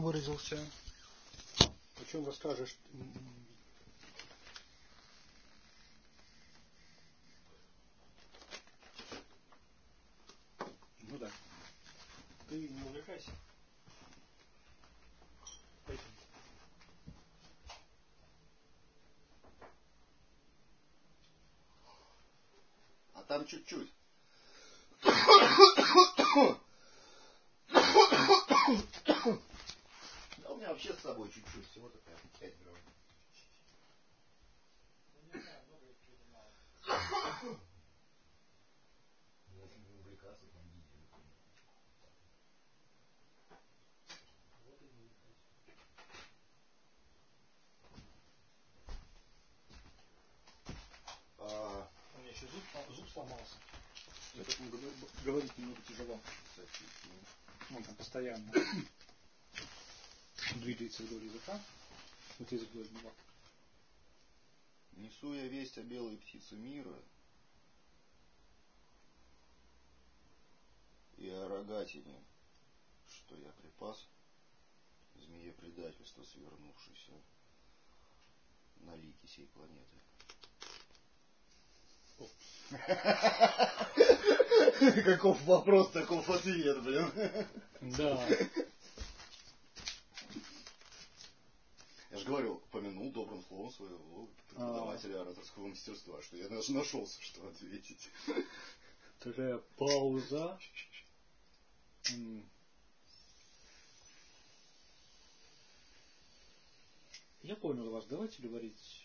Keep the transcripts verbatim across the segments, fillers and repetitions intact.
выразился. О чем расскажешь? Ну да. Ты не увлекайся. Пойдем. А там чуть-чуть. Да у меня вообще с собой чуть-чуть, всего такая пять грамм. Ну не знаю, много или мало. Можно не увлекаться там неделю. Вот и не увлекайся. А... У меня еще зуб, зуб сломался. Я поэтому говорить немного тяжело. Он там постоянно двигается вдоль языка. Вот язык вдоль него. Несу я весть о белой птице мира и о рогатине, что я припас змее предательства, свернувшейся на лике сей планеты. Каков вопрос, таков ответ, блин. Да. Я же говорил, помянул добрым словом своего преподавателя ораторского мастерства, что я даже нашелся, что ответить. Такая пауза. Я понял вас. Давайте говорить.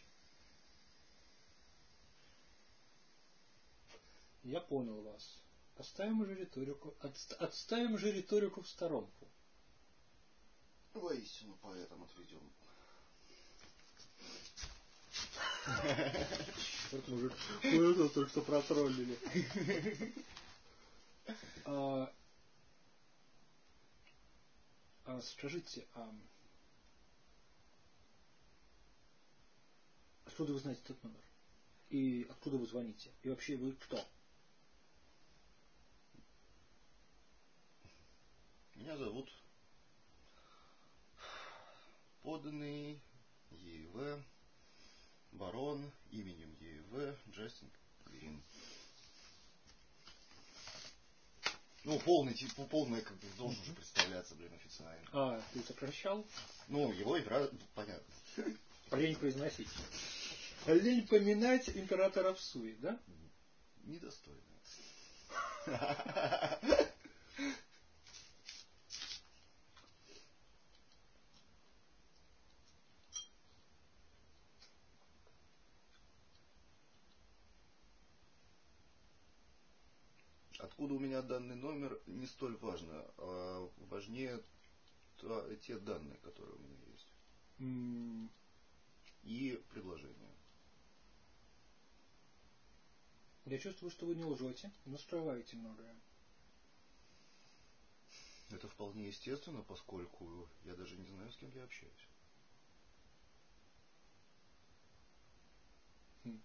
Я понял вас. Оставим же риторику. Отст... Отставим же риторику в сторонку. Воистину поэтом отведем. Вот мы это только что протроллили. А, а скажите, а откуда вы знаете этот номер? И откуда вы звоните? И вообще вы кто? Меня зовут подданный ЕИВ, барон именем ЕИВ Джастин Грин. Ну, полный, типа, полный, как бы, должен уже представляться, блин, официально. А, ты сокращал? Ну, его игра, понятно. Лень произносить. Лень поминать императора в суе, да? Недостойно. Откуда у меня данный номер, не столь важно, а важнее те данные, которые у меня есть. Mm. И предложение. Я чувствую, что вы не лжете, но скрываете многое. Это вполне естественно, поскольку я даже не знаю, с кем я общаюсь. Хм.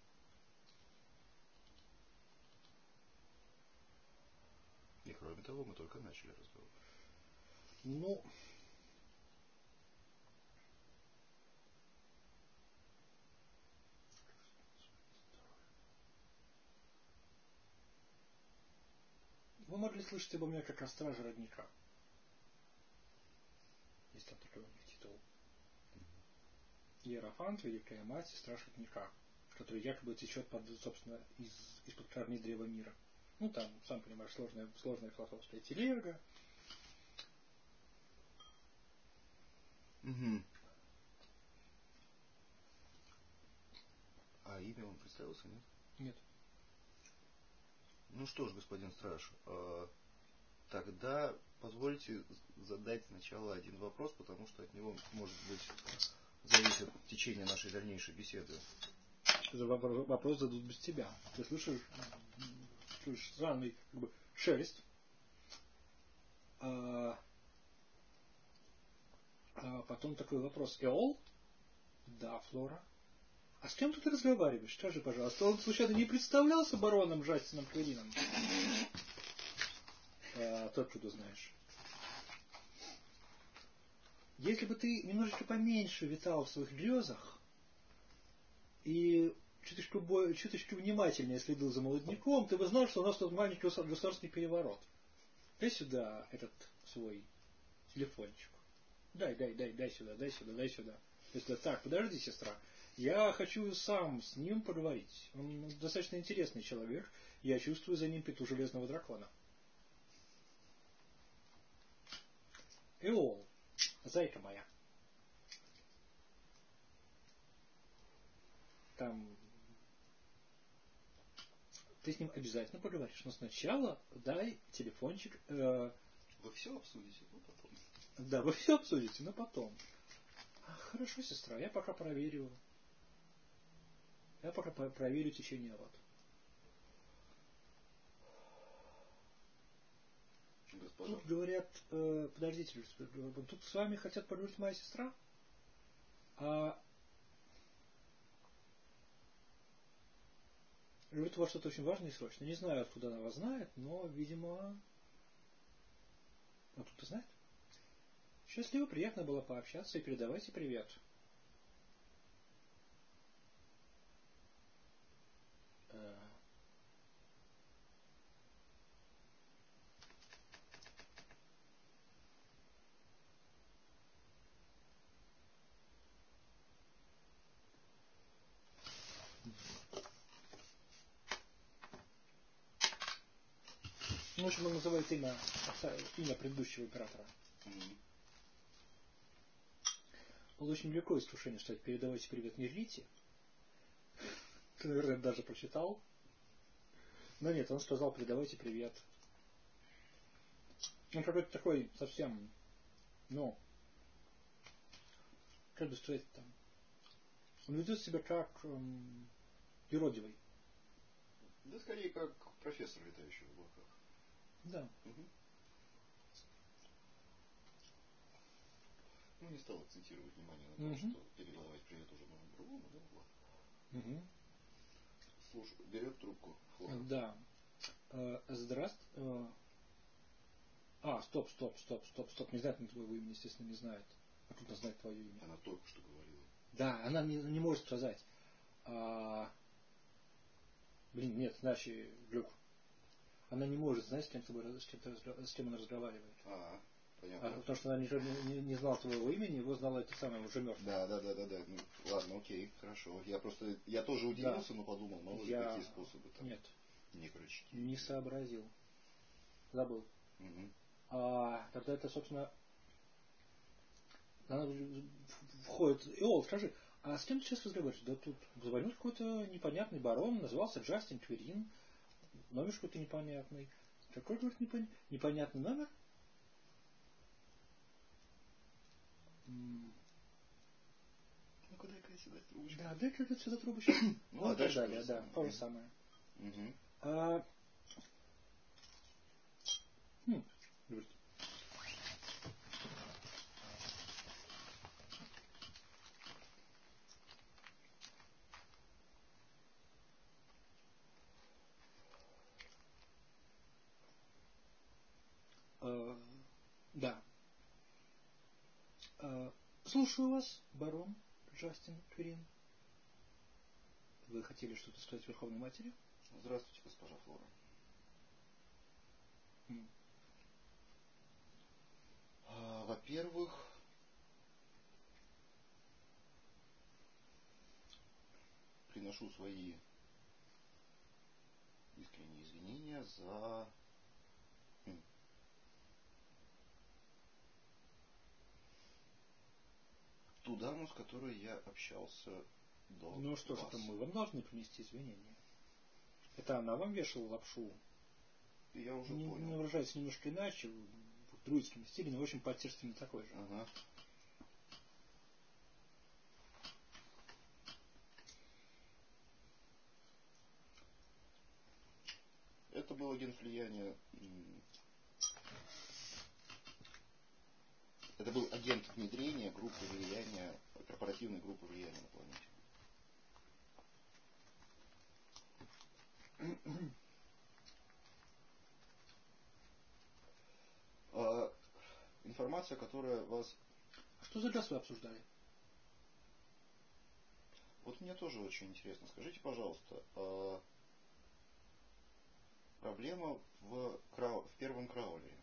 И кроме того, мы только начали разговор. Ну... Вы могли слышать обо мне как о страже родника. Есть там такой у них титул. Иерофант, Великая Мать, страж родника, который якобы течет под, собственно, из, из-под корней древа мира. Ну там, сам понимаешь, сложная, сложная философская телега. Угу. А имя он представился, нет? Нет. Ну что ж, господин страж, э, тогда позвольте задать сначала один вопрос, потому что от него, может быть, зависит течение нашей дальнейшей беседы. Вопрос, вопрос зададут без тебя. Ты слышишь, слышишь странный как бы шелест. А, а потом такой вопрос. Эол? Да, Флора. А с кем ты разговариваешь? Скажи, пожалуйста, он случайно не представлялся бароном Джастином Кверином? А, ты откуда знаешь? если бы ты немножечко поменьше витал в своих грезах и чуточку, бо... чуточку внимательнее следил за молодняком, ты бы знал, что у нас тут маленький государственный переворот. Дай сюда этот свой телефончик. Дай, дай, дай, дай сюда, дай сюда, дай сюда. Если так, подожди, сестра. Я хочу сам с ним поговорить. Он достаточно интересный человек. Я чувствую за ним пету железного дракона. Эол, зайка моя. Там... Ты с ним обязательно поговоришь. Но сначала дай телефончик... Э... Вы все обсудите, ну потом. Да, вы все обсудите, но потом. Хорошо, сестра, я пока проверю. Я пока проверю течение вод. Госпожа. Тут говорят, э, подождите, тут с вами хотят поговорить моя сестра, а говорит у вас что-то очень важное и срочное. Не знаю, откуда она вас знает, но, видимо, откуда знает. Счастливо, приятно было пообщаться и передавайте привет. Ну, в общем, он называет имя, имя предыдущего императора. Mm-hmm. Было очень легко искушение, что передавайте привет Нерлите. Ты, наверное, даже прочитал. Но нет, он сказал, передавайте привет. Он какой-то такой совсем, ну, как бы сказать там. Он ведет себя как эм, юродивый. Да, скорее, как профессор, летающий в облаках. Да. Угу. Ну, не стал акцентировать внимание на то, угу. что передавать привет уже можно другому, да, ладно. Угу. Слушай, берет трубку. Флора. Да. Э, здравствуй. Э, а, стоп, стоп, стоп, стоп, стоп. Не знает твоего имени, естественно, не знает. А кто знает твое имя? Она только что говорила. Да, она не, не может сказать. А, блин, нет, иначе глюк. Она не может знать, с кем, с, тобой, с, кем, с кем она разговаривает. А, понятно. А, потому что она не, не, не знала твоего имени, его знала это самое уже мертвое. Да, да, да, да, да. Ну, ладно, окей, хорошо. Я просто, я тоже удивился, да. Но подумал, мало ли я... какие способы там. Нет. Некрочки. Не сообразил. Забыл. Угу. А тогда это, собственно, она входит. Иол, скажи, а с кем ты сейчас разговариваешь? Да тут звонил какой-то непонятный барон, назывался Джастин Кверин. Номер какой-то непонятный. Какой, говорит, непон... непонятный номер? Ну-ка, дай-ка сюда трубочку. Да, дай-ка сюда трубочку. Ну, а дальше далее, да, то же самое. Угу. А... Хм. А... Да. А... Слушаю вас, барон Джастин Кверин. Вы хотели что-то сказать Верховной Матери? Здравствуйте, госпожа Флора. Mm. А, во-первых, приношу свои искренние извинения за хм. ту даму, с которой я общался до Ну что вас. ж, это мы вам должны принести извинения. Это она вам вешала лапшу. Я уже не, понял. Не выражается немножко иначе, в друидском стиле, но в общем подтекст именно такой же. Ага. Это был агент влияния. Это был агент внедрения группы влияния, корпоративной группы влияния на планете. а, информация, которая вас А что за час вы обсуждали? Вот мне тоже очень интересно. Скажите, пожалуйста, а проблема в, крау... в первом краулере?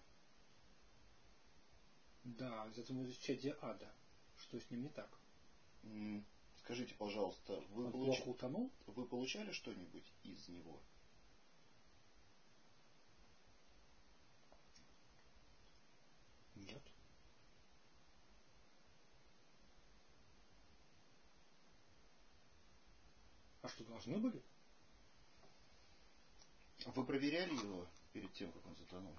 Да, из этого чаде ада. Что с ним не так? Скажите, пожалуйста, вы, Он получ... плохо утонул? вы получали что-нибудь из него? Нет. А что, должны были? Вы проверяли его перед тем, как он затонул?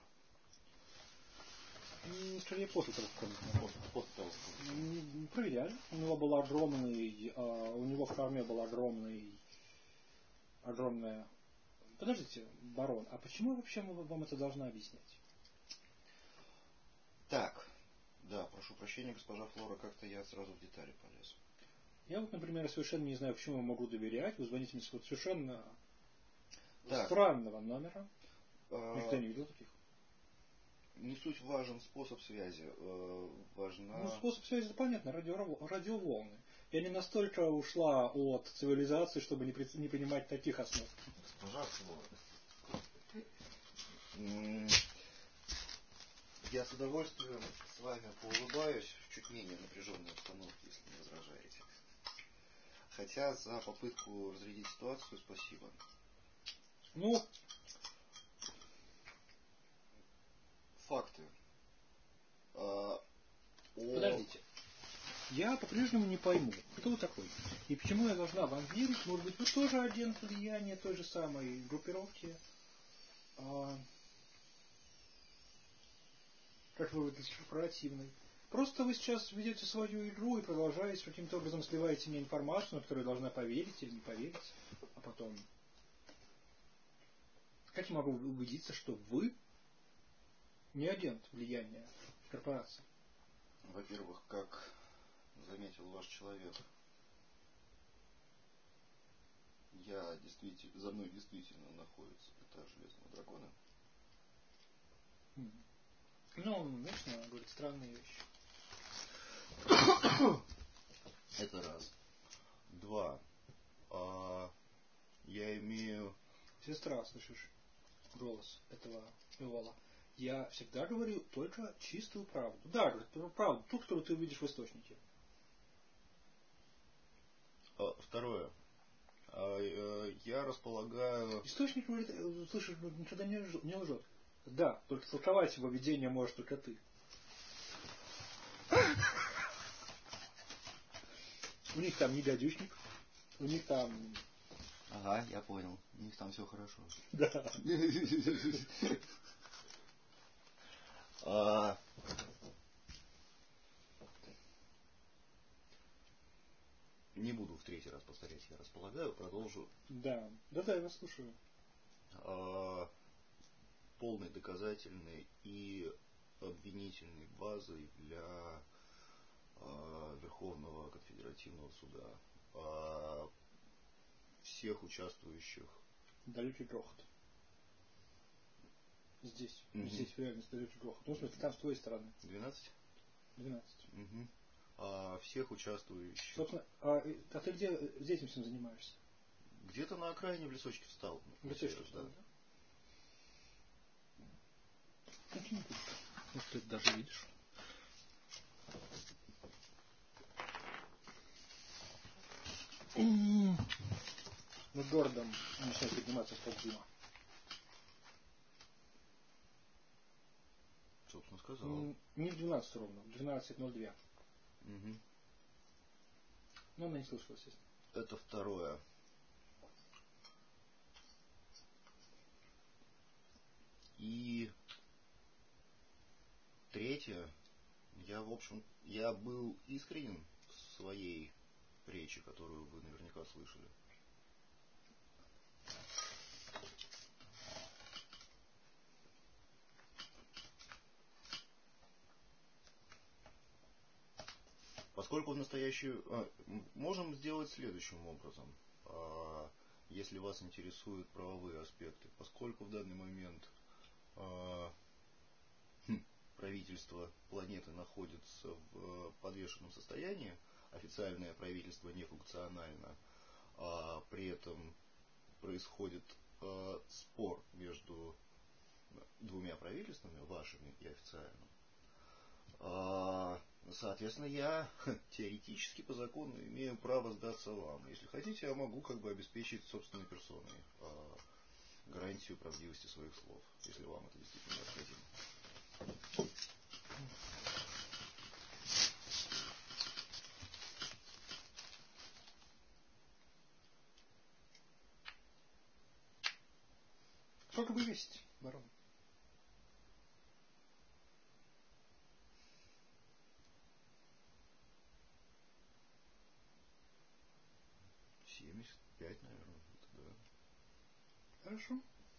Скорее после того, как он После, после того, как он... Проверяли. У него был огромный, у него в корме был огромный, огромная... Подождите, барон, а почему вообще мы вам это должны объяснять? Так, да, прошу прощения, госпожа Флора, как-то я сразу в детали полез. Я вот, например, совершенно не знаю, почему я могу доверять. Вы звоните мне с вот совершенно так. странного номера. А... Никто не видел таких. Не суть важен способ связи, э, важна... Ну, способ связи, это понятно, радио, радиоволны. Я не настолько ушла от цивилизации, чтобы не, при, не принимать таких основ. Госпожа Флора. Я с удовольствием с вами поулыбаюсь в чуть менее напряженной обстановке, если не возражаете. Хотя за попытку разрядить ситуацию спасибо. Ну, факты. А, о... Подождите. Я по-прежнему не пойму, кто вы такой. И почему я должна вам верить? Может быть, вы тоже агент влияния той же самой группировки. А... Как вы выглядите, корпоративной. Просто вы сейчас ведете свою игру и продолжаете каким-то образом сливаете мне информацию, на которую я должна поверить или не поверить. А потом... Как я могу убедиться, что вы не агент влияния корпорации? Во-первых, как заметил ваш человек, я действительно, за мной действительно находится пятак железного дракона. Ну, он вечно говорит странные вещи. Это раз. Два. А, я имею... Сестра, слышишь голос этого Эвола. Я всегда говорю только чистую правду. Да, правду, ту, которую ты увидишь в источнике. А, второе. А, я располагаю... Источник говорит, слышишь, никогда не лжет. Не лжет. Да, только толковать его видение можешь только ты. У них там не гадюшник, у них там... Ага, я понял. У них там все хорошо. Да. а... Не буду в третий раз повторять, я располагаю, продолжу. Да, да-да, я вас слушаю. А... Полной доказательной и обвинительной базой для а, Верховного конфедеративного суда. А, всех участвующих. Далекий грохот. Здесь. Угу. Здесь в реальности далекий грохот. Ну, в смысле, там с твоей стороны. двенадцать? двенадцать. Угу. А, всех участвующих. Собственно, а, а ты где этим всем занимаешься? Где-то на окраине в лесочке встал. В лесочке встал, да? Очень круто. Вот ты это даже видишь. Над городом начинает подниматься столб дыма. Собственно, сказал. Не в двенадцать ровно, в двенадцать ноль два. Угу. Но она не слышала, естественно. Это второе. И третье. Я, в общем, я был искренен в своей речи, которую вы наверняка слышали. Поскольку в настоящую... А, можем сделать следующим образом. А, если вас интересуют правовые аспекты. Поскольку в данный момент а, хм, правительство планеты находится в, под подвешенном состоянии, официальное правительство нефункционально, а при этом происходит э, спор между двумя правительствами, вашими и официальным. А, соответственно, я теоретически по закону имею право сдаться вам. Если хотите, я могу как бы обеспечить собственной персоной а, гарантию правдивости своих слов, если вам это действительно необходимо. Сколько вы весите, барон? семьдесят пять, наверное. Это да. Хорошо.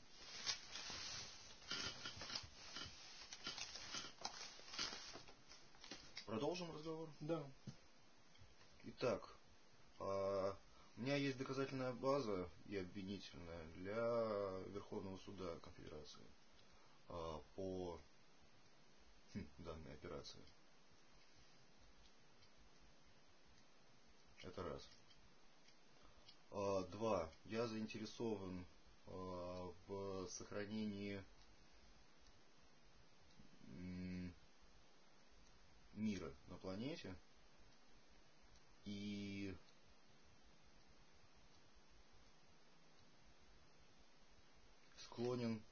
Продолжим разговор? Да. Итак, а, у меня есть доказательная база и обвинительная для Верховного суда Конфедерации а, по хм, данной операции. Это раз. А, два. Я заинтересован а, в сохранении м, мира на планете и склонен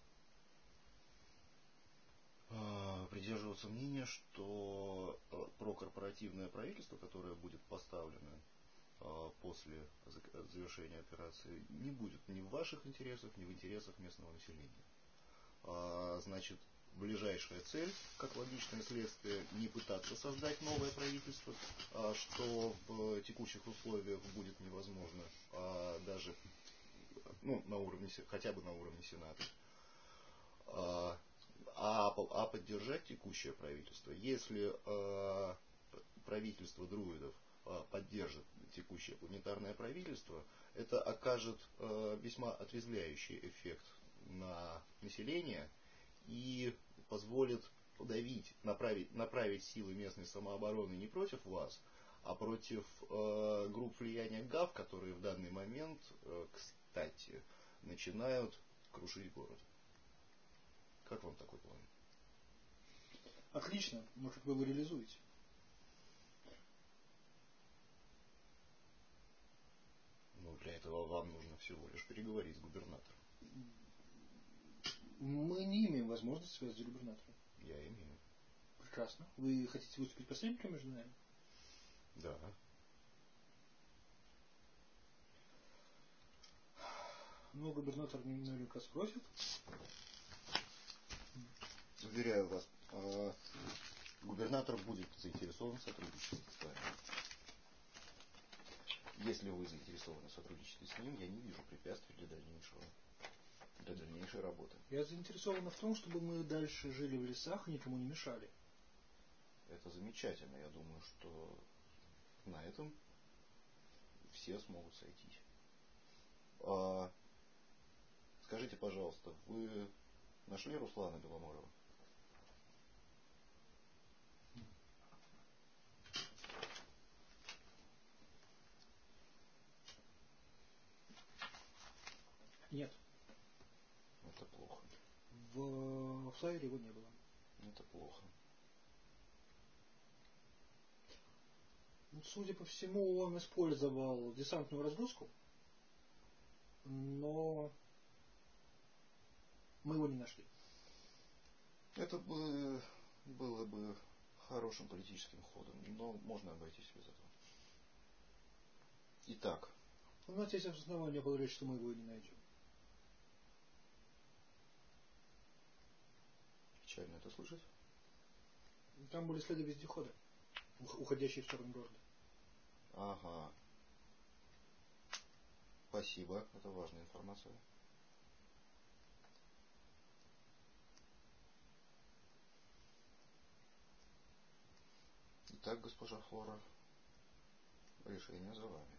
а, придерживаться мнения, что а, прокорпоративное правительство, которое будет поставлено а, после завершения операции, не будет ни в ваших интересах, ни в интересах местного населения. А, значит, ближайшая цель, как логичное следствие, не пытаться создать новое правительство, а, что в текущих условиях будет невозможно, а, даже ну, на уровне, хотя бы на уровне Сената. А, а, а поддержать текущее правительство, если а, правительство друидов а, поддержит текущее планетарное правительство, это окажет а, весьма отрезвляющий эффект на население и позволит подавить, направить, направить силы местной самообороны не против вас, а против э, групп влияния ГАВ, которые в данный момент, э, кстати, начинают крушить город. Как вам такой план? Отлично. Может, вы его реализуете? Ну, для этого вам нужно всего лишь переговорить с губернатором. Мы не имеем возможности связаться с губернатором. Я имею. Прекрасно. Вы хотите выступить посредником между нами? Да. Ну, губернатор наверняка спросит. Уверяю вас, э, губернатор будет заинтересован в сотрудничестве с вами. Если вы заинтересованы в сотрудничестве с ним, я не вижу препятствий для дальнейшего, для дальнейшей работы. Я заинтересован в том, чтобы мы дальше жили в лесах и никому не мешали. Это замечательно. Я думаю, что на этом все смогут сойтись. А, скажите, пожалуйста, вы нашли Руслана Беломорова? Нет. Это плохо. В, в флайере его не было. Это плохо. Судя по всему, он использовал десантную разгрузку, но мы его не нашли. Это бы было бы хорошим политическим ходом, но можно обойтись без этого. Итак. У нас есть основания полагать, что мы его и не найдем. Печально это слышать. Там были следы вездехода, уходящие в сторону города. Ага. Спасибо, это важная информация. Итак, госпожа Флора, решение за вами.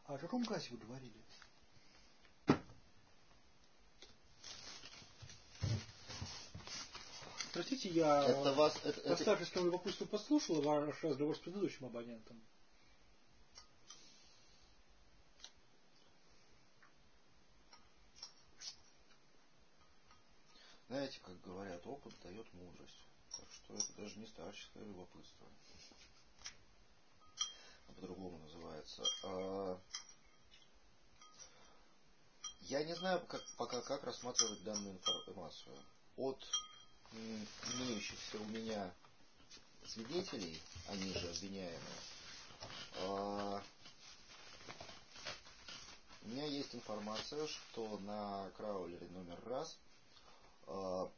А о каком газе вы говорили? Простите, я это вас, это, это... достаточно любопытство послушал ваш разговор с предыдущим абонентом. Знаете, как говорят, опыт дает мудрость. Так что это даже не старческое любопытство. А по-другому называется. А... Я не знаю, как, пока как рассматривать данную информацию. От имеющихся у меня свидетелей, они же обвиняемые, а... у меня есть информация, что на краулере номер раз а...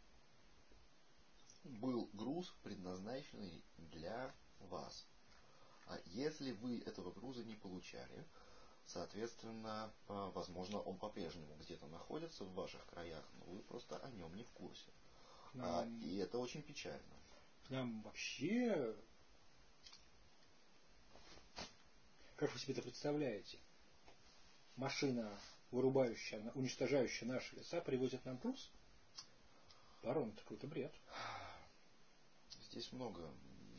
был груз, предназначенный для вас. А если вы этого груза не получали, соответственно, возможно, он по-прежнему где-то находится в ваших краях, но вы просто о нем не в курсе. Нам... А, и это очень печально. Нам вообще... Как вы себе это представляете? Машина, вырубающая, уничтожающая наши леса, привозит нам груз? Барон, это какой-то бред. Здесь много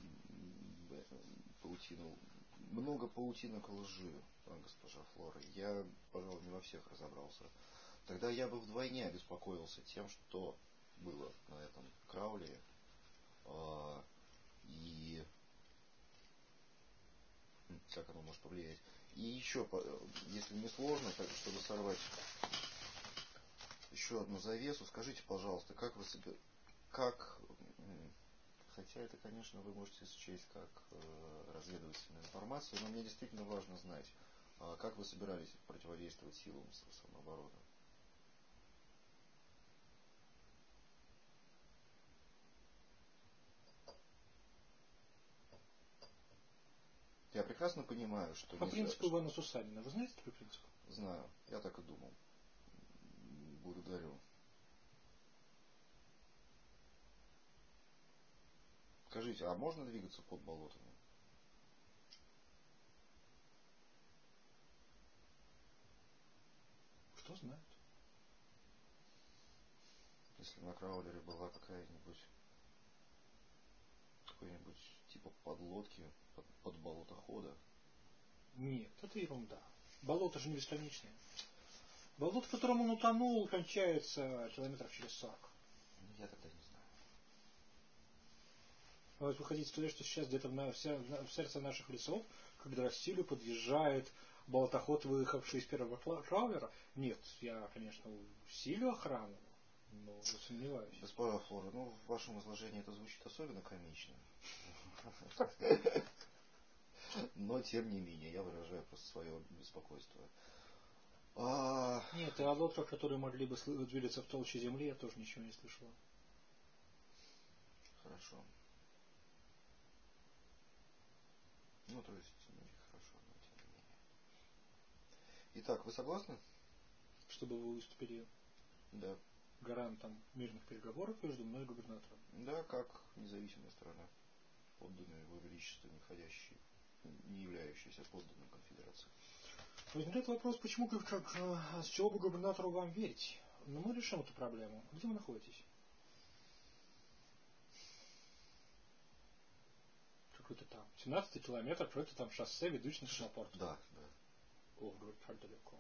паутину, много паутинок лжи, госпожа Флора. Я, пожалуй, не во всех разобрался. Тогда я бы вдвойне обеспокоился тем, что было на этом краулере. А, и как оно может повлиять. И еще, если не сложно, так, чтобы сорвать еще одну завесу, скажите, пожалуйста, как вы себе, как, хотя это, конечно, вы можете счесть как э, разведывательную информацию, но мне действительно важно знать, э, как вы собирались противодействовать силам самообороны. Я прекрасно понимаю, что... По не принципу что... Ивана Сусанина. Вы знаете такой принцип? Знаю. Я так и думал. Благодарю. Скажите, а можно двигаться под болотами? Кто знает. Если на краулере была какая-нибудь какой-нибудь типа подлодки, под, под болотохода. Нет, это ерунда. Болото же не бесконечное. Болото, в котором он утонул, кончается километров через сорок. Я тогда не знаю. Вот вы хотите сказать, что сейчас где-то в, в сердце наших лесов, когда Россию подъезжает болотоход, выехавший из первого краулера? Нет, я, конечно, усилю охрану, но сомневаюсь. Госпожа Флора, ну в вашем изложении это звучит особенно комично. Но тем не менее, я выражаю просто свое беспокойство. А... Нет, и о лодках, которые могли бы двигаться в толще земли, я тоже ничего не слышал. Хорошо. Ну, то есть, не хорошо, но тем не менее. Итак, вы согласны? Чтобы вы выступили да. гарантом мирных переговоров между мной и губернатором? Да, как независимая страна, подданная его величеству, не входящей, не являющаяся подданным конфедерации. Возникает вопрос, почему, как, как, с чего бы губернатору вам верить? Но мы решим эту проблему. Где вы находитесь? Какой-то там семнадцатый километр, какое-то там шоссе, ведущее на космопорт. Да, да. Ох, говорит, как далеко.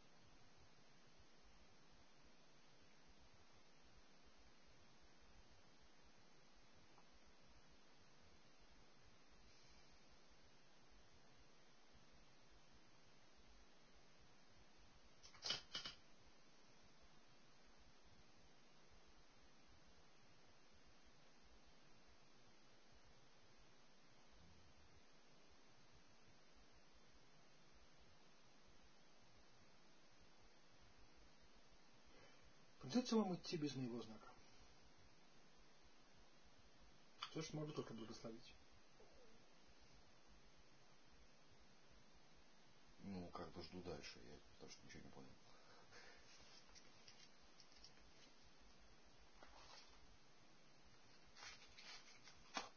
Придется вам идти без моего знака. То, что могу только благословить. Ну, как бы жду дальше, я потому что ничего не понял.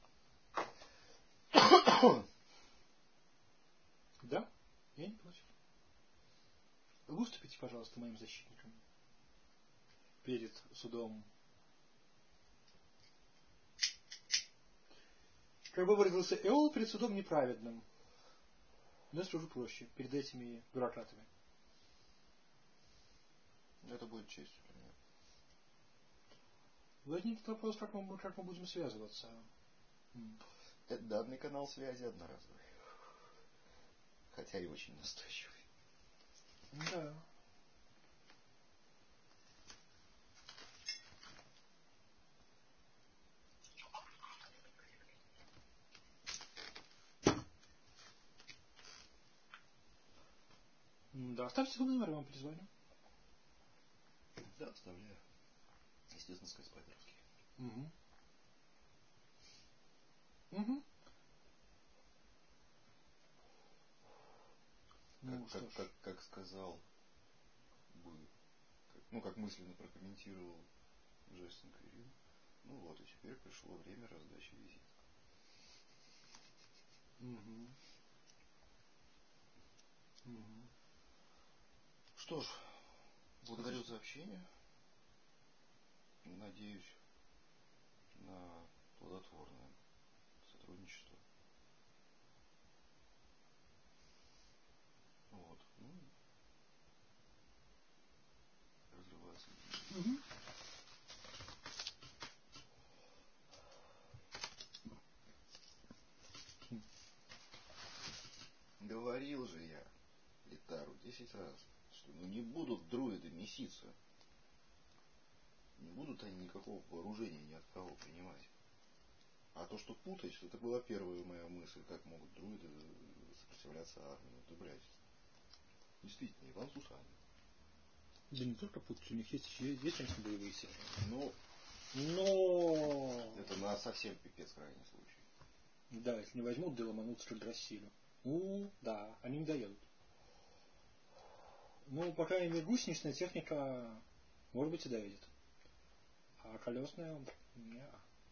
Да, я не против. выступите, пожалуйста, моим защитником перед судом. Как бы выразился Эол, перед судом неправедным. Но это уже проще, перед этими бюрократами. Это будет честью для меня. Возникнет вопрос, как мы, как мы будем связываться. Это данный канал связи одноразовый. Хотя и очень настойчивый. Да. Да, оставьте свой номер, я вам перезвоню. Да, оставляю. Естественно, сказать по-русски. Угу. Угу. Ну, как, как, как, как сказал бы, как, ну, как мысленно прокомментировал Джастин Квирин, ну вот, и теперь пришло время раздачи визиток. Угу. Угу. Что ж, благодарю за общение. Надеюсь на плодотворное сотрудничество. Вот. Ну, разрываться. Угу. Говорил же я Литару десять раз, что ну не будут друиды меситься. Не будут они никакого вооружения ни от кого принимать. А то, что путать, это была первая моя мысль, как могут друиды сопротивляться армии. Да, блядь. Действительно, Иван с усами. Да не только путать, у них есть, есть конечно, боевые силы. Но... Но... Это на совсем пипец крайний случай. Да, если не возьмут, да ломанутся к Драссилю. Ну, да, они не доедут. Ну, по крайней мере, гусеничная техника, может быть, и доедет. А колесная, не.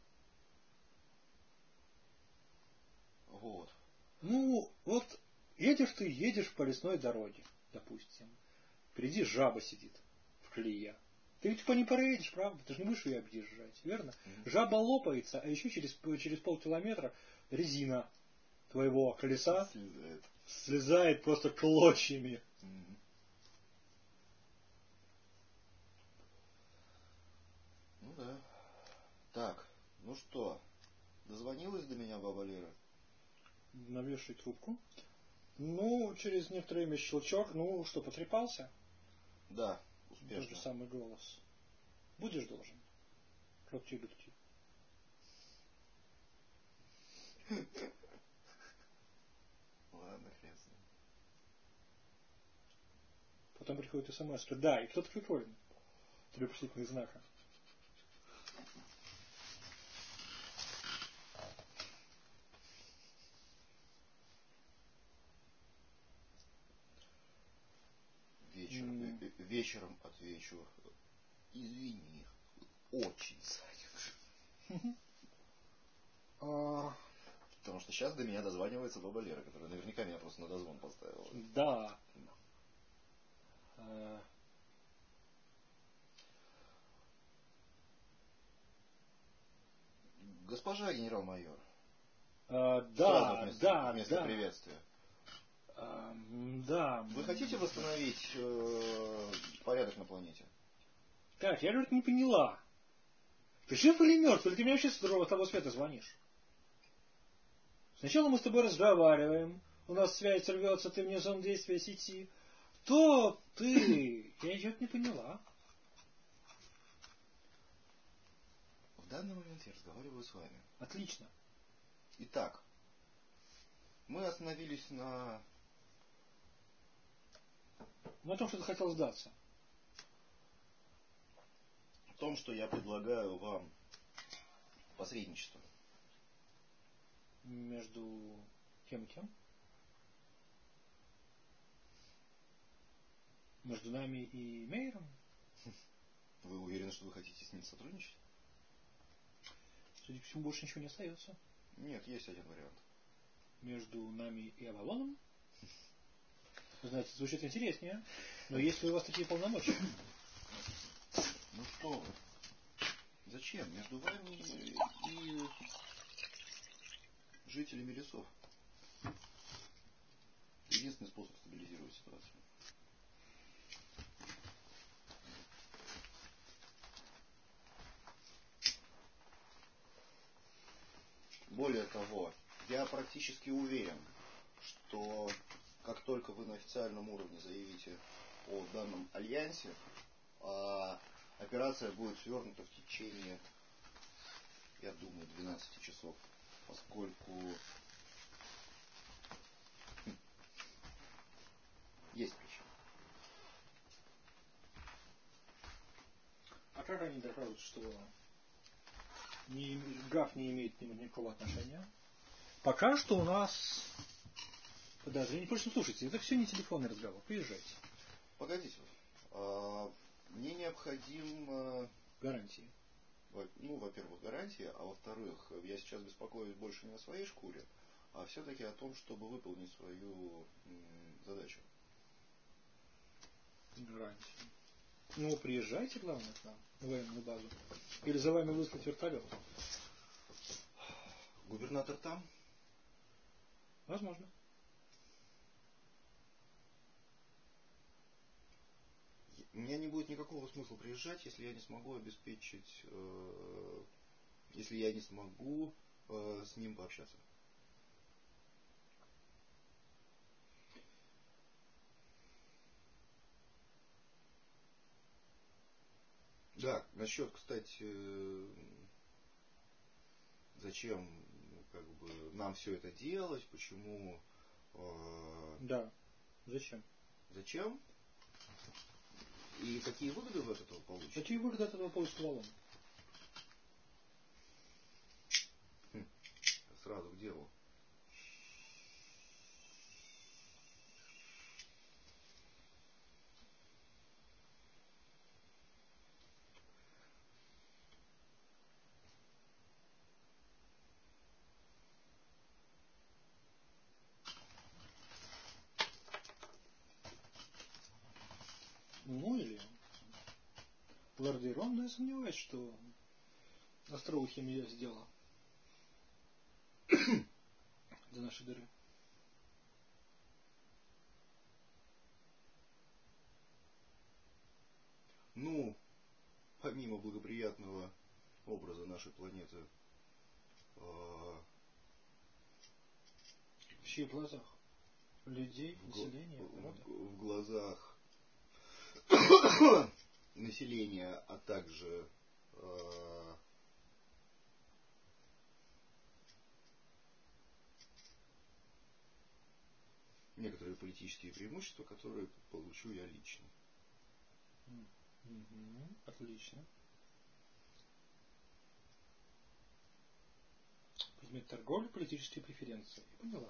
Вот. Ну, вот едешь ты, едешь по лесной дороге, допустим. Впереди жаба сидит в колее. Ты ведь по ней проедешь, правда? Ты же не будешь ее объезжать, верно? Mm-hmm. Жаба лопается, а еще через, через полкилометра резина твоего колеса слезает, слезает просто клочьями. Mm-hmm. Ну да. Так, ну что, дозвонилась до меня баба Лера? Навешай трубку. Ну, через некоторое время щелчок, ну что, потрепался? Да, успешно. Тот же самый голос. Будешь должен? Локти-локти. Ладно, хрен с ним. Потом приходит смс. Да, и кто-то прикольный. Три вопросительных знака. Вечером, mm. вечером отвечу. Извини, очень занят. Потому что сейчас до меня дозванивается баба Лера, которая наверняка меня просто на дозвон поставила. Да. Госпожа генерал-майор. А, да, вместо, да, вместо да. приветствия. А, да. Вы хотите восстановить э, порядок на планете? Так, я говорю, не поняла. Ты жив или мертв, или ты мне вообще с другого того света звонишь? Сначала мы с тобой разговариваем, у нас связь рвется, ты вне зоны действия сети. То ты... Я что-то не поняла. В данный момент я разговариваю с вами. Отлично. Итак, мы остановились на... На том, что ты хотел сдаться. В том, что я предлагаю вам посредничество. Между кем и кем? Между нами и Мейером? Вы уверены, что вы хотите с ним сотрудничать? Судя по всему, больше ничего не остается. Нет, есть один вариант. Между нами и Авалоном? Знаете, звучит интереснее. Но есть ли у вас такие полномочия? Ну что вы? Зачем? Между вами и жителями лесов. Единственный способ стабилизировать ситуацию. Более того, я практически уверен, что как только вы на официальном уровне заявите о данном альянсе, операция будет свернута в течение, я думаю, двенадцати часов, поскольку есть причина. А как они докажут, что не, граф не имеет к нему никакого отношения? Пока что у нас подозрение. Впрочем, слушайте, это все не телефонный разговор. Приезжайте. Погодите. Мне необходим... Гарантии. Ну, во-первых, гарантии, а во-вторых, я сейчас беспокоюсь больше не о своей шкуре, а все-таки о том, чтобы выполнить свою задачу. Гарантии. Ну, приезжайте, главное, к нам, на военную базу. Или за вами выслать вертолет. Губернатор там? Возможно. У меня не будет никакого смысла приезжать, если я не смогу обеспечить, э, если я не смогу э, с ним пообщаться. Да, насчет, кстати, э, зачем как бы нам все это делать, почему... Э, да, зачем? Зачем? И какие выгоды вы от этого получите? Какие выгоды от этого получит Валон? Хм. Сразу к делу. Ну или Лордейрон, но я сомневаюсь, что остроухи меня сделала за наши дыры. Ну, помимо благоприятного образа нашей планеты, э, в чьих глазах? Людей, в, населения, народа? в, в глазах населения, а также э, некоторые политические преимущества, которые получу я лично. Угу, отлично. Предмет торговли, политические преференции. Я поняла.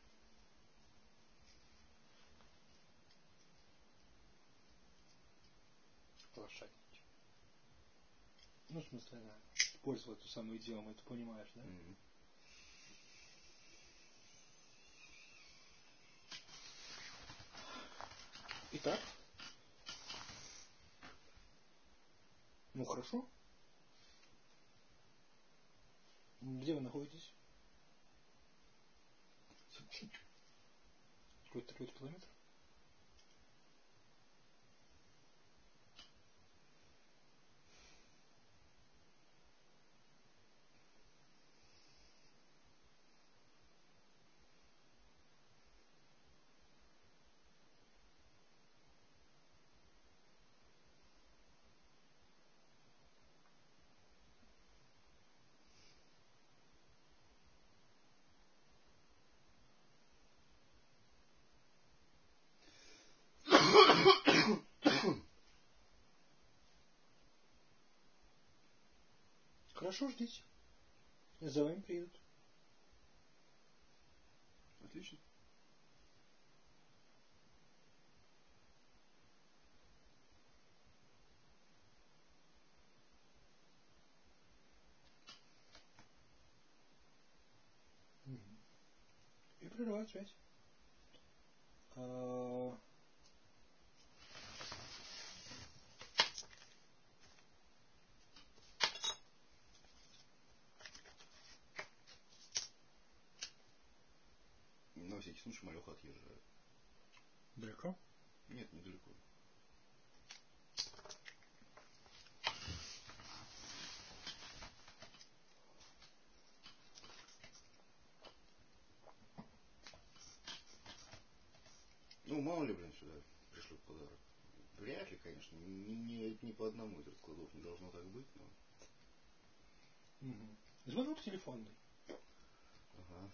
Лошадники. Ну, в смысле, она использовала эту самую идиому, ты понимаешь, да? Mm-hmm. Итак. Ну, хорошо. Где вы находитесь? Сколько такой километр? Хорошо, ждите. За вами приедут. Отлично. И прерывают связь. А... секунд Шмалеха отъезжает. Далеко? Нет, недалеко. Ну, мало ли, блин, сюда пришлют подарок. Вряд ли, конечно. Ни, ни, ни по одному из раскладов не должно так быть, но... Угу. Звонок телефонный. Ага.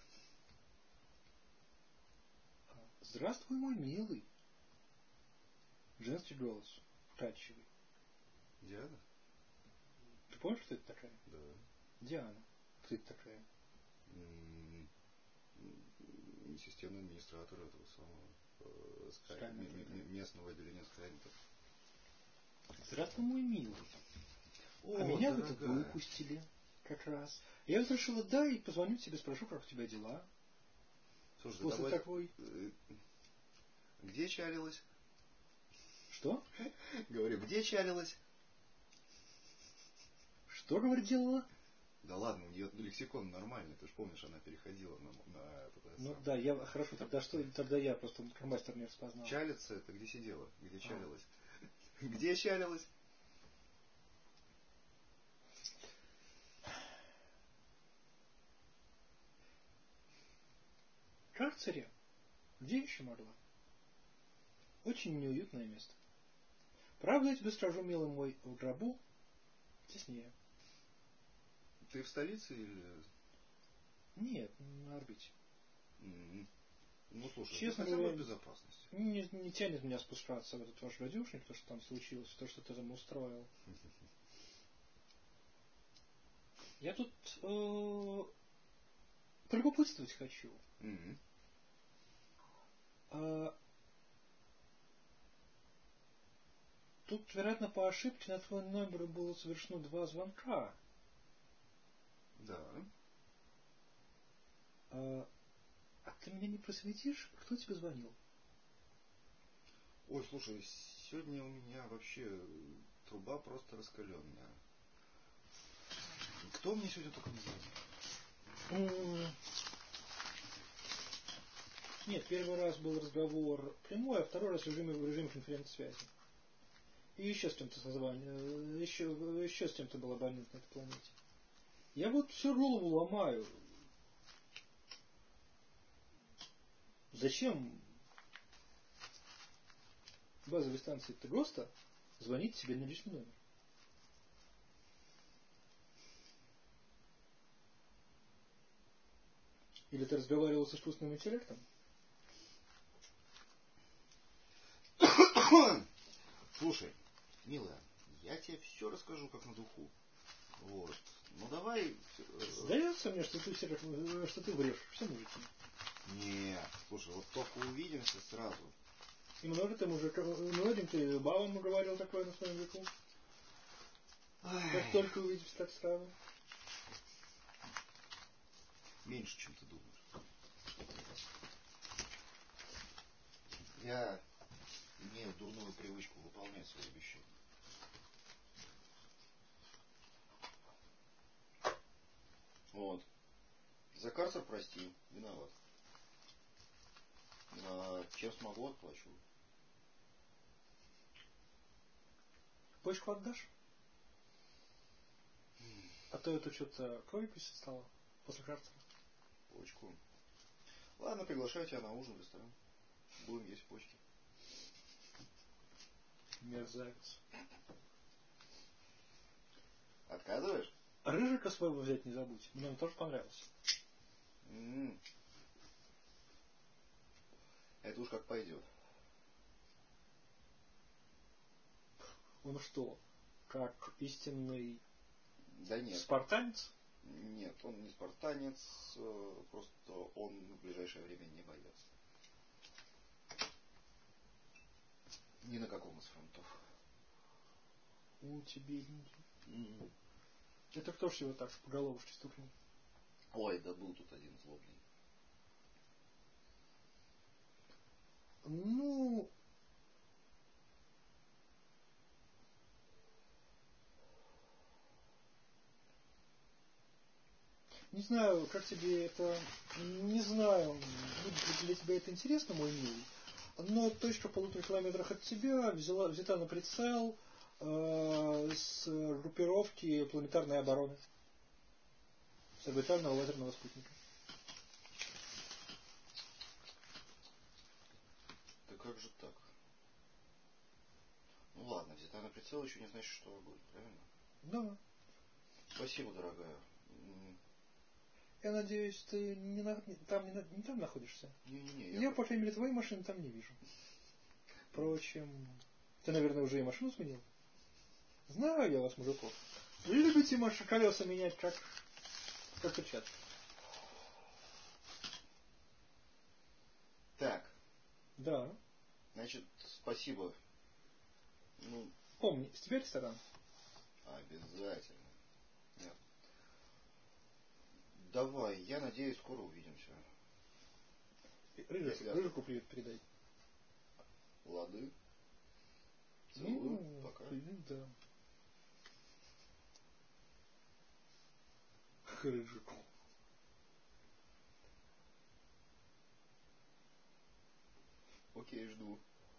Здравствуй, мой милый. Женский голос. Вкрадчивый. Диана? Ты помнишь, кто это такая? Да. Диана. Кто это такая? М-м- системный администратор этого самого э, Sky, Skynet, м- м- да. местного отделения Skynet. Здравствуй, мой милый. О, а меня дорогая. в это выпустили как раз. Я вот решила, да, и позвоню тебе, спрошу, как у тебя дела. Слушай, После давай... такой... Где чалилась? Что? Говорю, где чалилась? Что, говорит, делала? Да ладно, у нее лексикон нормальный, ты же помнишь, она переходила на, на это. Ну сам. да, я хорошо, тогда что, тогда я просто как мастер не распознал. Чалиться это где сидела, где А. чалилась? Где чалилась? Карцере? Где еще могла? Очень неуютное место. Правда, я тебе скажу, милый мой, в гробу теснее. Ты в столице или... Нет, на орбите. М-м. Ну слушай, Честно ну, хотя бы говоря, в безопасности. Не, не тянет меня спускаться в этот ваш радиошник, то, что там случилось, то, что ты там устроил. Я тут э, полюбопытствовать хочу. Mm-hmm. А, тут, вероятно, по ошибке на твой номер было совершено два звонка. Да. А, а ты меня не просветишь? Кто тебе звонил? Ой, слушай, сегодня у меня вообще труба просто раскаленная. Кто мне сегодня только не звонил? Нет, первый раз был разговор прямой, а второй раз в режиме, в режиме конференц-связи. И еще с кем-то созванивал, еще, еще с кем-то был абонент на этой планете. Я вот всю голову ломаю. Зачем базовой станции Тегоста звонить себе на личный номер? Или ты разговаривал с искусственным интеллектом? Слушай, милая, я тебе все расскажу как на духу. Вот. Ну давай... Сдается мне, что ты, что ты врешь. Все мужики. Нет, слушай, вот только увидимся сразу. И много ты мужик, многим ты бабам говорил такое на своем веку. Как только увидимся, так сразу. Меньше, чем ты думаешь. Я имею дурную привычку выполнять свои обещания. Вот. За карцер прости, виноват. А чем смогу, отплачу. Почку отдашь? А то это что-то крови писать стало после карцера. Почку. Ладно, приглашаю тебя на ужин в ресторан. Будем есть почки. Мерзавец. Отказываешь? Рыжика своего взять не забудь. Мне он тоже понравился. М-м. Это уж как пойдет. Он что, как истинный Да нет. спартанец? Нет, он не спартанец, просто он в ближайшее время не боец. Ни на каком из фронтов. У тебе бедненький. Mm-hmm. Это кто ж его так по головушке стукнул? Ой, да был тут один злобный. Ну... Не знаю, как тебе это... Не знаю, будет ли для тебя это интересно, мой милый. Но точка в полутора километрах от тебя взяла, взята на прицел э, с группировки планетарной обороны. С орбитального лазерного спутника. Да как же так? Ну ладно, взята на прицел еще не значит, что огонь, правильно? Да. Спасибо, дорогая. Я надеюсь, ты не, на, не, там, не, не там находишься? Не-не-не. Я, я, по крайней мере, твоей машины там не вижу. Впрочем, ты, наверное, уже и машину сменил? Знаю я вас, мужиков. Вы любите маши колеса менять, как, как перчатки. Так. Да. Значит, спасибо. Ну, помни, с тебя ресторан? Обязательно. Нет. Давай, я надеюсь, скоро увидимся. Рыжик, Рыжику привет передай. Лады. Целую. Ну, пока. Да. Рыжику. Окей, жду.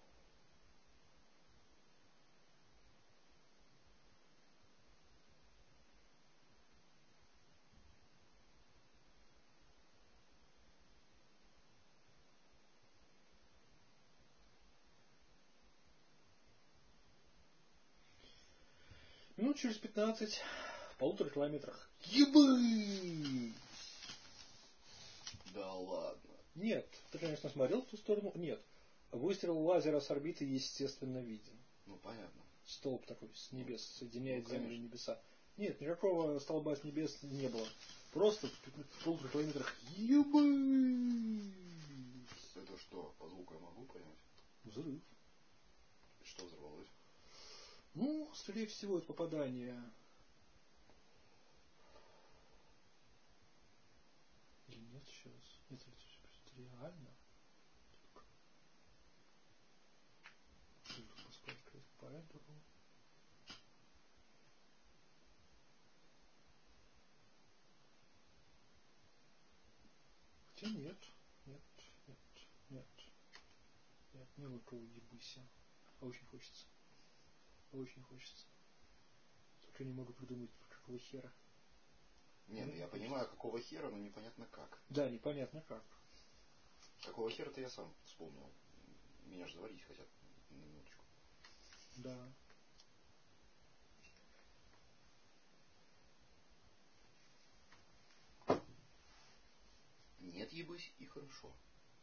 Минут через пятнадцать в полутора километрах. Ебы! Да ладно. Нет, ты, конечно, смотрел в ту сторону. Нет. Выстрел лазера с орбиты естественно виден. Ну, понятно. Столб такой с небес соединяет ну, землю и небеса. Нет, никакого столба с небес не было. Просто в полутора километрах. Ебы! Это что, по звуку я могу понять? Взрыв. Что взорвалось? Ну, скорее всего, это попадание. Или нет сейчас? Это, это реально? Поэтому... Хотя нет, нет, нет, нет, нет, не выпал ебыся. А очень хочется. Очень хочется. Только не могу придумать, какого хера. Не, ну я понимаю, какого хера, но непонятно как. Да, непонятно как. Какого хера-то я сам вспомнил. Меня же завалить хотят. На минуточку. Да. Нет, ебысь, и хорошо.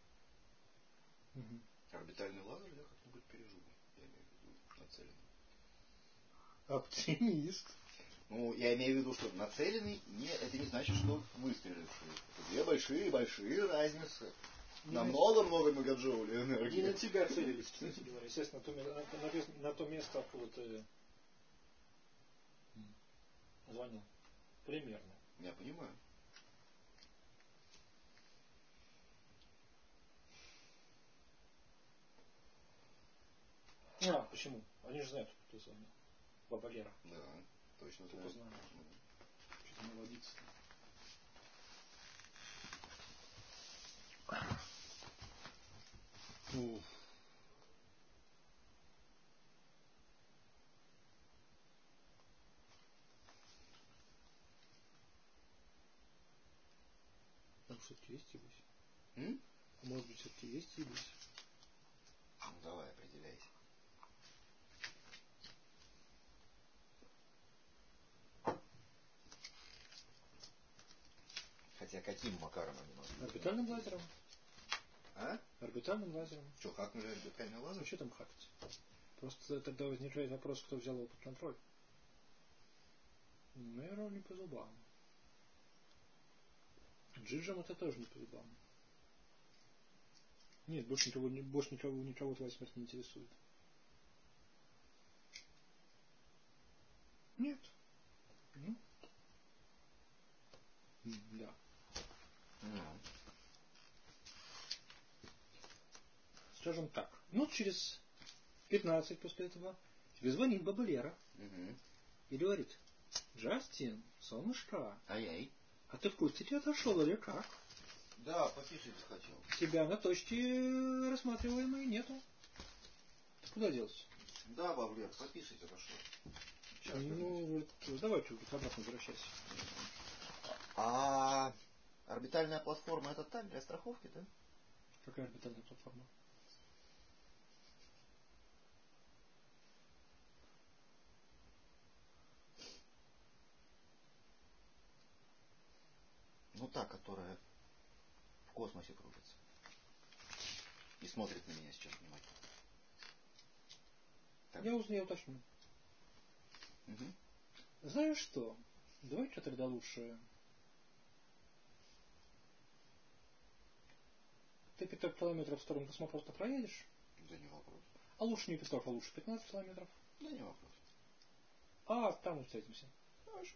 Угу. Орбитальный лазер я как-нибудь переживу. Я имею в виду нацеленный. Оптимист. Ну, я имею в виду, что нацеленный, не, это не значит, что выстреливший. Это две большие-большие разницы. Намного-много мегаджоулей энергии. Не на тебя целились, кстати говоря. Естественно, на то, на, на то место, откуда ты звонил. Примерно. Я понимаю. А, почему? Они же знают, кто звонил. Баба Лера. Да, точно Тупо знаю. знаю. Что-то наводиться. Уф. Там все-таки есть ебусь? М? Может быть, все-таки есть ебусь? Ну, давай, определяйся. Хотя каким макаром они могли? Орбитальным лазером. А? Орбитальным лазером. Что, хакнули орбитальный лазер? Ну, что там хакать? Просто тогда возникает вопрос, кто взял его под контроль. Мэру не по зубам. Джиджам это тоже не по зубам. Нет, больше никого, больше никого, никого твоя смерть не интересует. Нет. Ну. Да. Mm. Скажем так. Ну, через пятнадцать после этого тебе звонит баба Лера. Mm-hmm. И говорит: Джастин, солнышко. Ай-яй. А ты в курсе ты отошел или как? Да, пописать захотел. Тебя на точке рассматриваемой нету. Ты куда делся? Да, Бавлер, пописать отошел. Сейчас, ну, вот, давай чуть обратно возвращайся. А орбитальная платформа это так, для страховки, да? Какая орбитальная платформа? Ну та, которая в космосе крутится. И смотрит на меня сейчас внимательно. Так. Я узнаю, уточню. Угу. Знаешь что? Давай-ка тогда лучше... Ты пятьсот километров в сторону космопорта проедешь? Да не вопрос. А лучше не пятьсот, а лучше пятнадцать километров? Да не вопрос. А, там встретимся. Хорошо.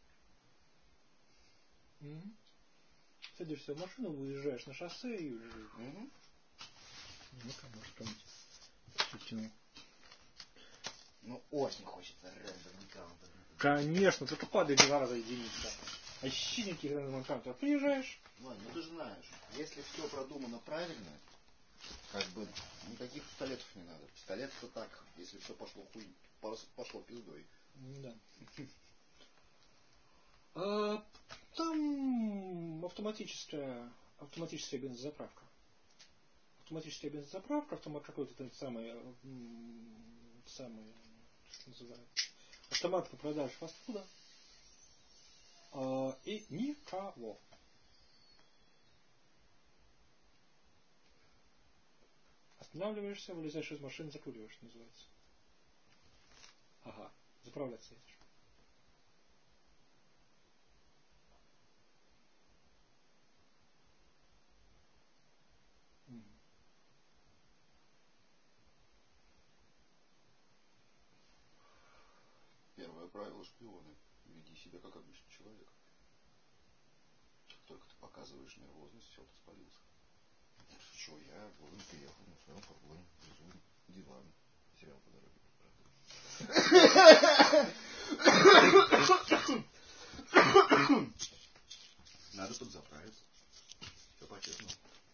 Угу. Садишься в машину, выезжаешь на шоссе и... Угу. Ну-ка, может, кому-нибудь подтянул. Ну, очень хочется Random Encounter. Конечно, только падает два раза единица. А ищи никаких Random Encounter. Приезжаешь. Ладно, ну ты же знаешь, если все продумано правильно, как бы никаких пистолетов не надо. Пистолет это так, если все пошло хуй, пошло пиздой. Да. А, там автоматическая, автоматическая бензозаправка. Автоматическая бензозаправка, автомат какой-то там самый, самый, что называют, автомат по продаже фастфуда. А, и никого. Останавливаешься, вылезаешь из машины, закуриваешь, что называется. Ага, заправляться едешь. Угу. Первое правило шпиона. Веди себя как обычный человек. Как только ты показываешь нервозность, все, ты спалился. Что, я вовремя приехал, на своем фургоне, везу диван. Сериал по дороге. Надо подзаправиться. Все по-честному.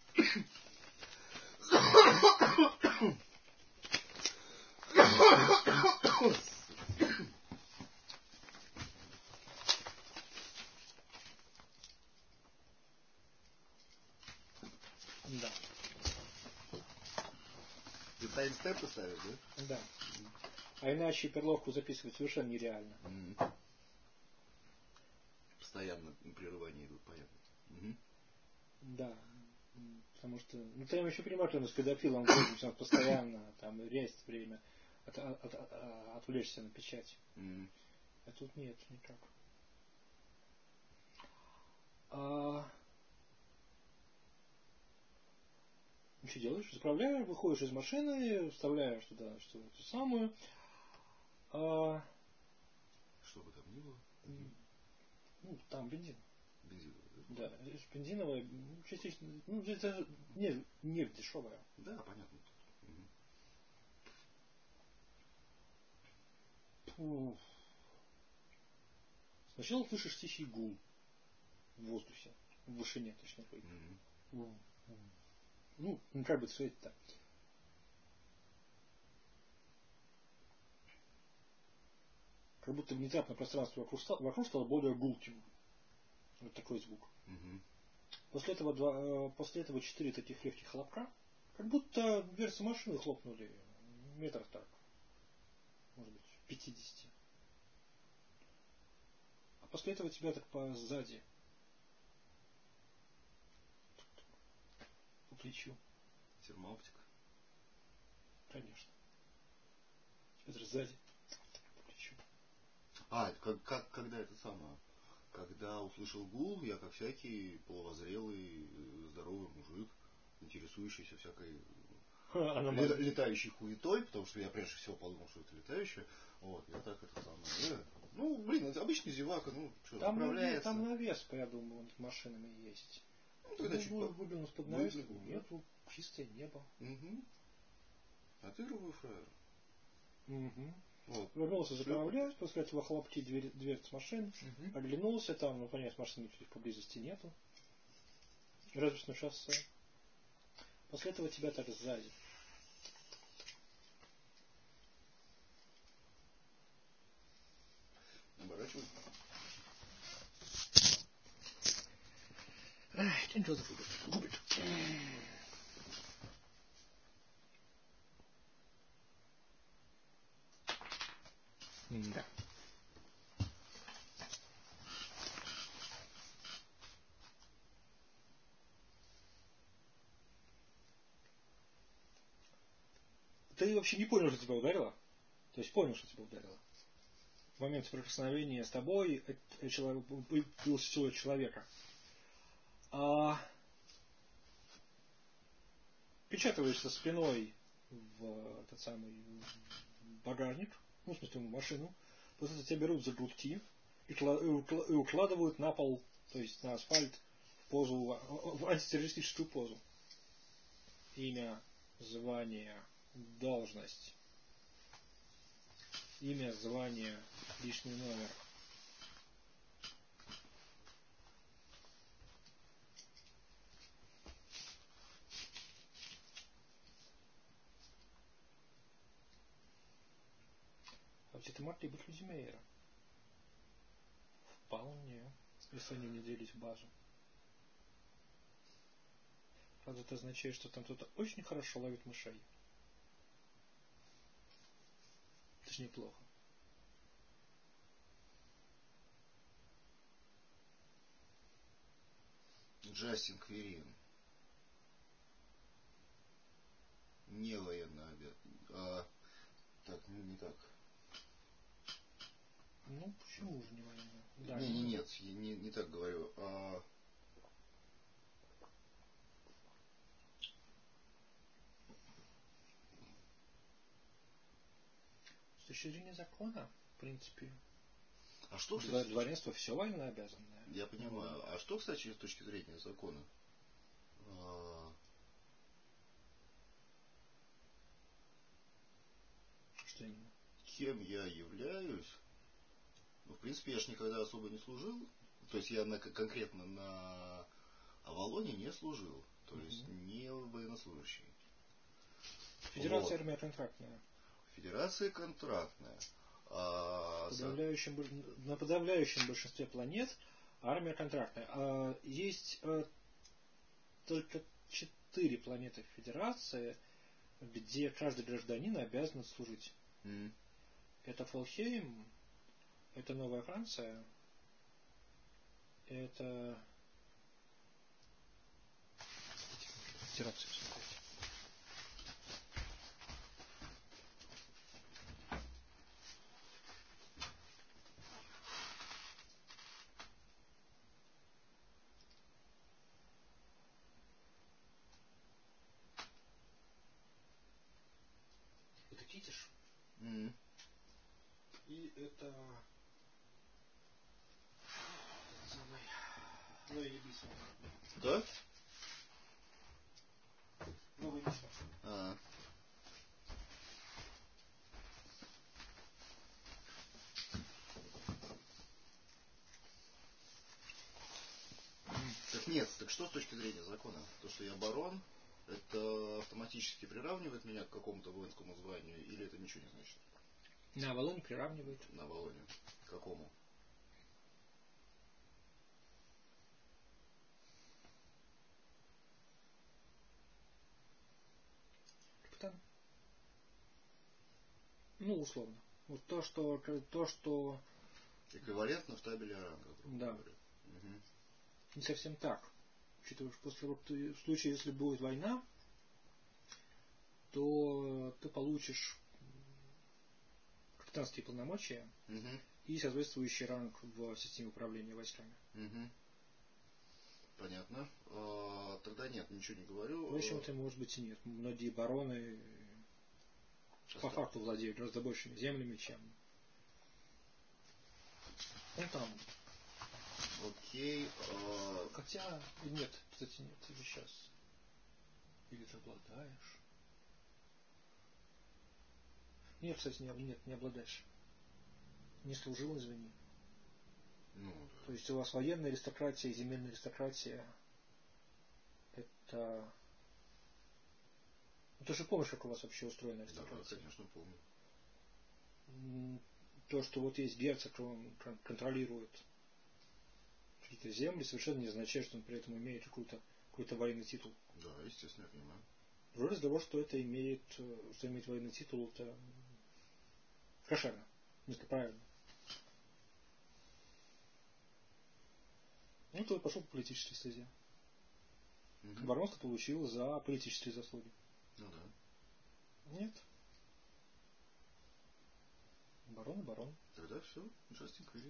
Да. Ты таймстемпы ставишь, да? Да. А иначе перловку записывать совершенно нереально. Mm-hmm. Постоянно прерывания идут, понятно. Mm-hmm. Да. Потому что, ну ты еще понимаешь, что с педофилом нужно постоянно там резать время, от, от, от, от, отвлечься на печать. Mm-hmm. А тут нет, никак. А... Ну, что делаешь? Заправляешь, выходишь из машины, вставляешь туда что-то самое. А... Что бы там ни было? Ну, там бензин. Бензиновый, да? Да, бензиновая, частично, ну, это не, нефть дешевая. Да, понятно. Угу. Сначала слышишь тихий гул в воздухе, в вышине, точнее говоря. Mm-hmm. Ну, ну, как бы сказать так. Как будто внезапно пространство вокруг стало, вокруг стало более гулким. Вот такой звук. Mm-hmm. После этого два, после этого четыре таких легких хлопка, как будто дверцы машины хлопнули метров так, может быть, пятьдесят. А после этого тебя так по сзади, по плечу. Термооптика? Конечно. Это же сзади, по плечу. А, как, как, когда это самое? Когда услышал гул, я как всякий половозрелый, здоровый мужик, интересующийся всякой лет, летающей хуетой, потому что я прежде всего подумал, что это летающее. Вот, я так это самое. Э, ну, блин, это обычный зевака, ну, что, там заправляется. Там навеска, я думаю, над машинами есть. Ну, тогда чуть по... Выглянул под навеску, нету, чистое небо. Угу. А ты другой фраер. Угу. Вот. Вернулся заправлять, после этого хлопки дверь, дверц машин, угу. Оглянулся, там, ну, понятно, машины поблизости нету. Разве что на шоссе. После этого тебя так сзади. Оборачивайся. Ай, день Джозеф губит. Да. Ты вообще не понял, что тебя ударило? То есть понял, что тебя ударило? В момент соприкосновения с тобой появился силуэт человека. А печатываешься спиной в этот самый багажник, ну, в смысле, в машину, после этого тебя берут за грудки и укладывают на пол, то есть на асфальт, в позу, в антитеррористическую позу. Имя, звание, должность. Имя, звание, личный номер. Вообще-то могли быть люди Мейера. Вполне. Если они не делись в базу. Правда, это означает, что там кто-то очень хорошо ловит мышей. Это же неплохо. Джастин Кверин. Не военный обед. А, так, не, не так. Ну, почему же не военный? Да, не, не, нет, я не, не так говорю. А... С точки зрения закона, в принципе, а что, кстати, дворянство все военно обязанное. Я понимаю. Ну, а что, кстати, с точки зрения закона? А... Что именно? Кем я являюсь? Ну, в принципе, я же никогда особо не служил. То есть я на, конкретно на Авалоне не служил. То есть угу. не военнослужащий. Федерация вот. армия контрактная. Федерация контрактная. А... Подавляющем, на подавляющем большинстве планет армия контрактная. А есть а, только четыре планеты Федерации, где каждый гражданин обязан служить. Mm. Это Фолхейм, это Новая Франция, это... Федерация, смотрите. Это Китиш. Mm. И это... самый... Новый Ебисов. Да? Новый Ебисов. А. Так нет, так что с точки зрения закона? То, что я барон, это автоматически приравнивает меня к какому-то воинскому званию, или это ничего не значит? На Авалоне приравнивает. На Авалоне. К какому? Капитан. Ну, условно. Вот то, что... То, что... Эквивалентно в табеле ранга. Да. Угу. Не совсем так. Учитывая, что после, вот, в случае, если будет война, то ты получишь капитанские полномочия угу. и соответствующий ранг в системе управления войсками. Угу. Понятно. А, тогда нет, ничего не говорю. В общем-то, может быть, и нет. Многие бароны Остав... по факту владеют гораздо большими землями, чем... Ну, там... Окей. А... Хотя... Нет, кстати, нет. Или сейчас... Или ты обладаешь... Нет, кстати, не, нет, не обладаешь. Не служил, извини. Ну, да. То есть у вас военная аристократия и земельная аристократия. Это... Ну, ты же помнишь, как у вас вообще устроена аристократия? Да, конечно, помню. То, что вот есть герцог, он контролирует какие-то земли, совершенно не означает, что он при этом имеет какой-то какой-то военный титул. Да, естественно, я понимаю. Вроде из того, что это имеет, что имеет военный титул, это кошерно, несколько правильно. Ну, то пошел по политической стезе. Угу. Баронство получил за политические заслуги. Ну да. Нет. Барон и барон. Тогда все, Джастин Квиллин.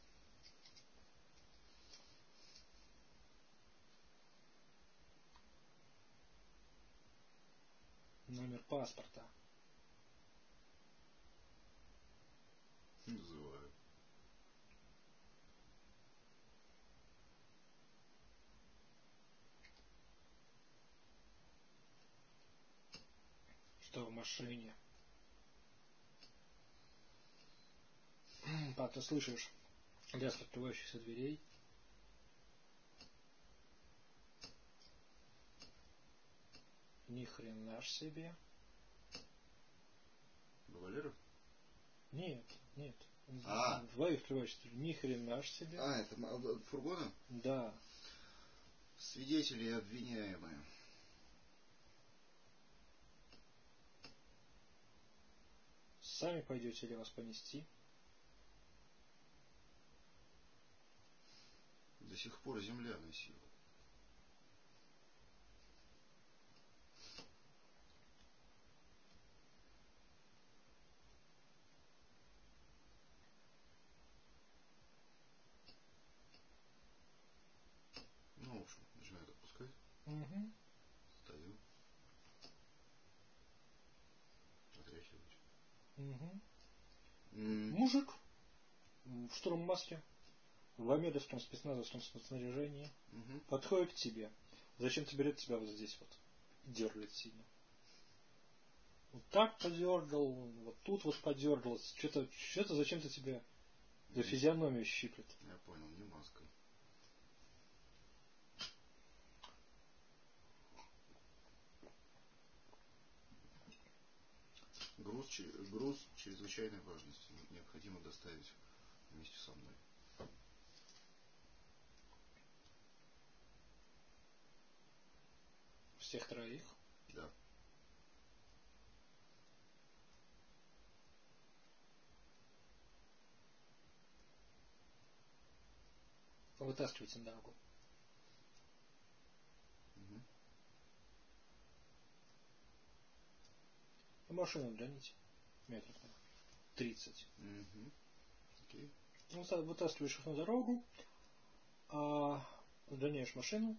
Номер паспорта. Называю. Что в машине? А ты слышишь лязг открывающихся дверей. Ни хрена ж себе. Валеров? Нет, нет. А. Двоих открывающихся дверей. Ни хрена ж себе. А, это фургона? Да. Свидетели и обвиняемые. Сами пойдете или вас понести? До сих пор земля носила. Ну, в общем, начинает отпускать. Угу. Стою. Отряхиваюсь. Угу. М-м. Мужик в штурммаске, в амедовском спецназовском снаряжении, Угу. подходит к тебе. Зачем-то берет тебя вот здесь вот. Дергает сильно. Вот так подергал, вот тут вот подергал. Что-то, что-то зачем-то тебя за физиономию щиплет. Я понял, не маска. Груз, груз чрезвычайной важности. Необходимо доставить вместе со мной. Всех троих? Да. Вытаскивайте на дорогу. Угу. И машину гоните. Метров тридцать. Угу. Окей. Вытаскиваешь их на дорогу, а гоняешь машину.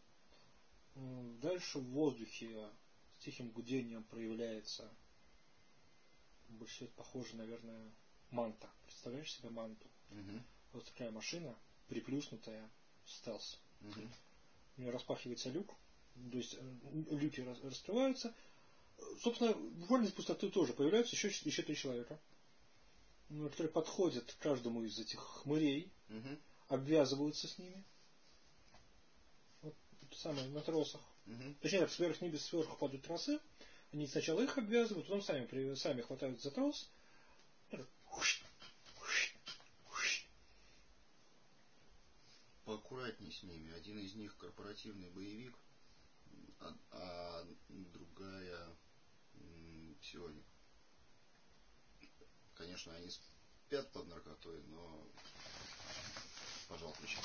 Дальше в воздухе с тихим гудением проявляется, больше всего похоже, наверное, манта. Представляешь себе манту? Угу. Вот такая машина, приплюснутая, стелс. Угу. У нее распахивается люк, то есть люки раскрываются. Собственно, буквально из пустоты тоже появляются еще, еще три человека, которые подходят к каждому из этих хмырей, угу. обвязываются с ними. Вот самое на тросах. Угу. Точнее, так, сверху небес сверху падают тросы. Они сначала их обвязывают, потом сами, сами хватают за трос. Поаккуратней с ними. Один из них корпоративный боевик, а, а другая м, псионик. Конечно, они спят под наркотой, но пожал плечами.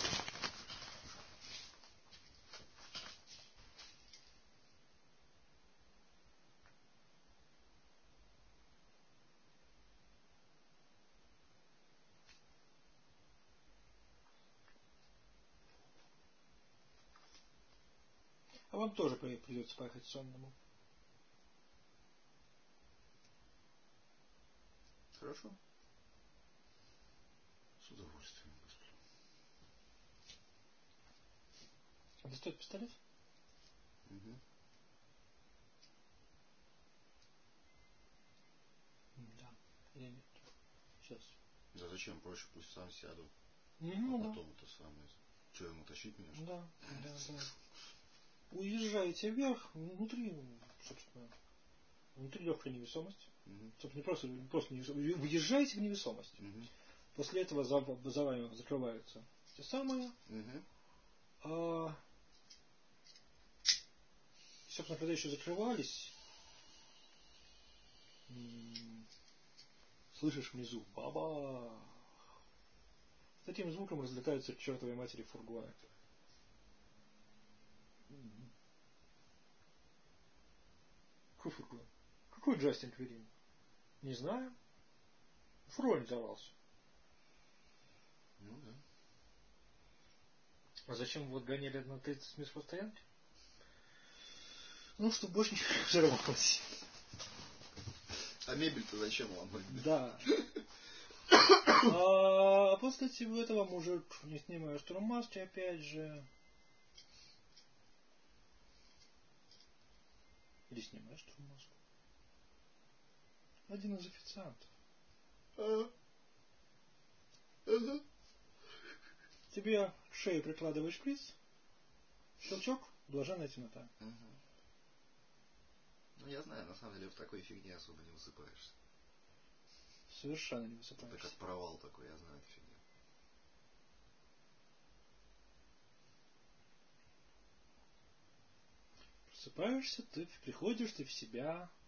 А вам тоже придется поехать сонному. Хорошо. С удовольствием, господа. Достает пистолет? Угу. Угу. денег. Сейчас. Да зачем? Проще пусть сам сяду. Ну, а да. потом это самое. Что, ему тащить меня? Что? Да, да, да. Уезжаете вверх, внутри, собственно, внутри легкая невесомость. Угу. Собственно, не просто, не просто невесомость. Въезжаете в невесомость. Угу. После этого за, за вами закрываются те самые. Угу. А, собственно, когда еще закрывались, м- слышишь внизу баба. С таким звуком разлетаются к чертовой матери фургоны. Какой фургон? Какой Джастин Кверин? Не знаю. Фургон взорвался. Ну да. А зачем вот гоняли на тридцать минут по стоянке? Ну, чтобы больше не взорвалось. А мебель-то зачем ломать? Да. А после всего этого мужик, не снимая штурмаски, опять же. Или снимая штурмаску. Один из официантов. Тебе к шее прикладываешь шприц, щелчок, блаженная темнота. Угу. Ну, я знаю, на самом деле в такой фигне особо не высыпаешься. Совершенно не Это высыпаешься. как провал такой, я знаю эту фигню. Просыпаешься, ты приходишь ты в себя,